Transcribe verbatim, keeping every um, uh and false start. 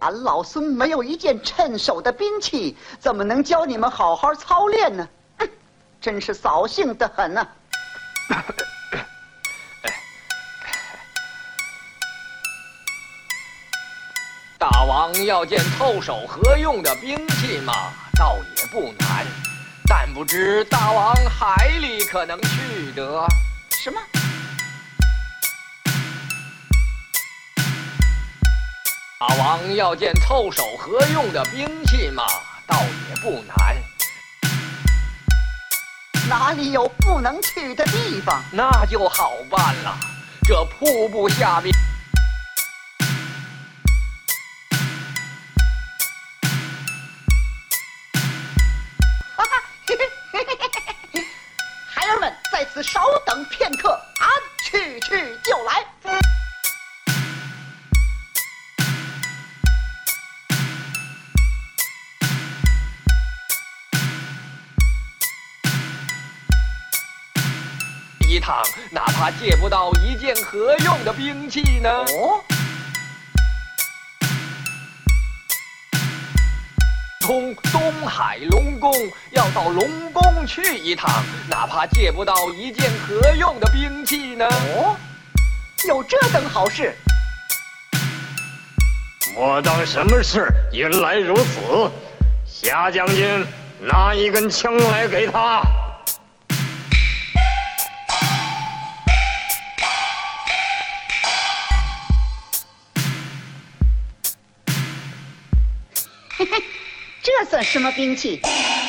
俺老孙没有一件趁手的兵器，怎么能教你们好好操练呢？哼，真是扫兴得很呐、啊！ 大王要见凑手合用的兵器嘛，倒也不难，但不知大王海里可能去得？ 什么？ 大王要见凑手合用的兵器嘛，倒也不难。 哪里有不能去的地方？ 那就好办了，这瀑布下面。 孩儿们在此稍等片刻，俺去去就来。 一趟哪怕借不到一件合用的兵器呢？ 哦， 从东海龙宫要到龙宫去一趟，哪怕借不到一件合用的兵器呢？ 哦，有这等好事？ 莫当什么事原来如此。夏将军，拿一根枪来给他。 这算什么兵器？